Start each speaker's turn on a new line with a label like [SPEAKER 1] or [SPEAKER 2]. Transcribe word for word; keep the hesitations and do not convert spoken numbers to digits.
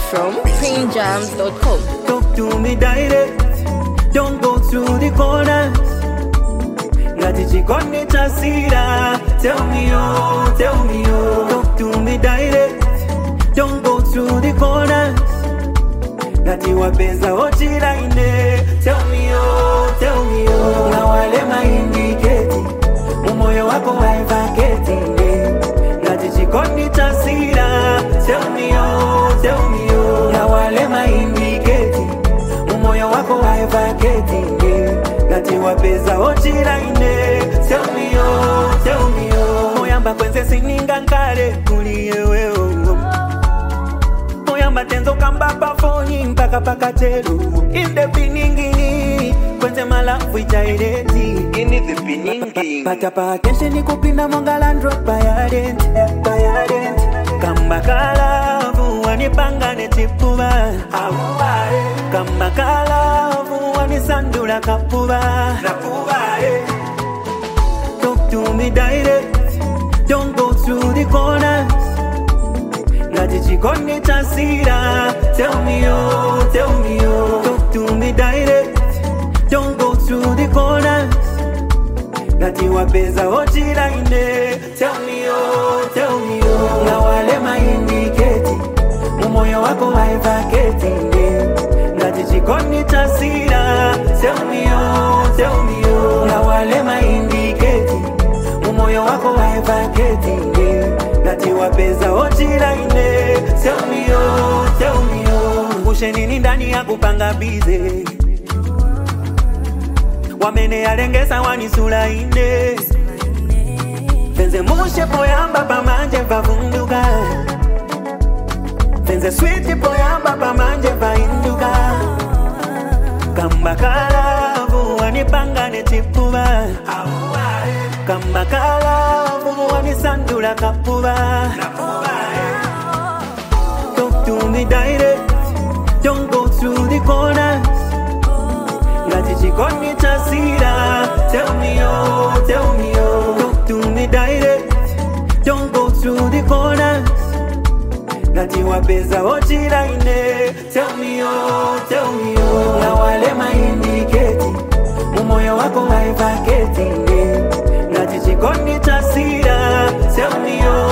[SPEAKER 1] from queen jams dot com.
[SPEAKER 2] Talk to me direct, don't go through the corners. Ngati chikondi chasira, tell me oh, tell me oh. Talk to me direct, don't go through the corners. Ngati wapeza ochira ine, tell me oh, tell me oh. Na wale ma indicate, umoyo wako waivaketi ine. Ngati chikondi chasira, tell me oh, tell me oh. Na wale ma indicate, umoyo wako waivaketi ine. Ngati wapeza ochira ine, tell me oh, tell me oh. Moyamba kwenze sininga nkale kuliye wewe. Moyamba tenzo kamba pafoni mpaka pakatero. In the beginning, kwenze malafu ichaireti. In the beginning, pata pa attention ni kupinda mongala drop by a dent, by a dent. Kamba kalavu wanipanga netipuba. Awae. Kamba kalavu wanisandula kapuba. Napuba eh. Talk to me direct, don't go through the corners. Ngati chikondi chasira, tell me oh, tell me oh. Talk to me direct, don't go through the corners. Ngati wapeza ochira ine, tell me oh, tell me oh. Na wale ma indicate, umoyo wako waivaketi ine. Ngati chikondi chasira, tell me oh, tell me oh. Na wale ma indicate, umoyo wako waivaketi ine. Ngati wapeza ochira ine, tell me oh, tell me oh. Ngushe nini ndani ya kupanga bize, wamene yalengesa wanisula ine. Fenze mushe poyamba pamanje vavunduka, fenze sweet poyamba pamanje vainduka. Kamba kalavu wanipanga netipuba. Kamba kalavu wanisandula kapuba. Talk to me direct, don't go through the corners. Ngati chikondi chasira, tell me oh, tell me oh. Talk to me direct, don't go through the corners. Ngati wapeza ochira ine, tell me oh, tell me oh. Na wale ma indicate, umoyo wako waivaketi ine. Ngati chikondi chasira, tell me oh,